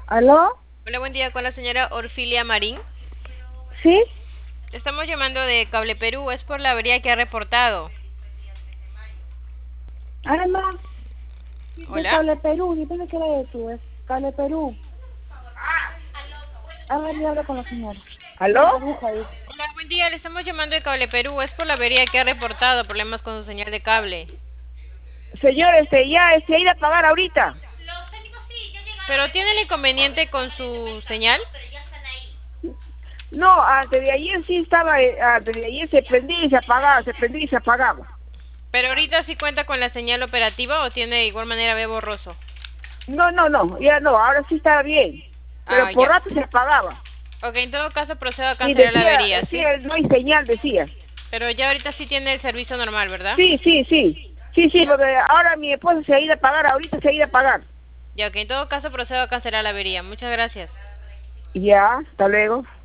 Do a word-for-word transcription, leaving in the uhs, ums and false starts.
¿Aló? Hola, buen día con la señora Orfilia Marín. ¿Sí? Le estamos llamando de Cable Perú, es por la avería que ha reportado. Ah, no. De Hola. Cable Perú, dime qué era de tú, es Cable Perú. A ver, yo hablo con la señora. ¿Aló? La aguja, dice. Hola, buen día, le estamos llamando de Cable Perú, es por la avería que ha reportado, problemas con su señal de cable. Señor, este, ya, este, ha ido a pagar ahorita. ¿Pero tiene el inconveniente con su señal? No, antes de ayer sí estaba, eh, antes de ayer se prendía y se apagaba, se prendía y se apagaba. ¿Pero ahorita sí cuenta con la señal operativa o tiene de igual manera ve borroso? No, no, no, ya no, ahora sí estaba bien. Pero Ah, por ya. rato se apagaba. Ok, en todo caso procedo a Y cancelar la decía, avería, ¿sí? decía, no hay señal, decía. Pero ya ahorita sí tiene el servicio normal, ¿verdad? Sí, sí, sí. Sí, sí, porque ahora mi esposa se ha ido a pagar, ahorita se ha ido a pagar. Ya, ok, en todo caso procedo a cancelar la avería. Muchas gracias. Ya, hasta luego.